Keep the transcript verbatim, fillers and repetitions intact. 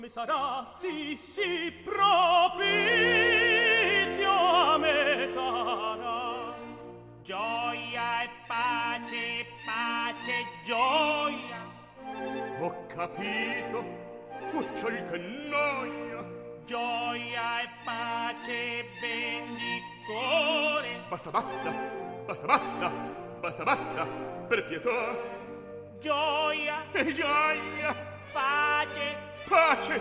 Mi sarà sì sì propizio a me sarà gioia e pace, pace e gioia. Ho capito, ucciol che noia. Gioia e pace e bendicore. Basta, basta, basta, basta, basta, basta, per pietà. Gioia E gioia, pace pace.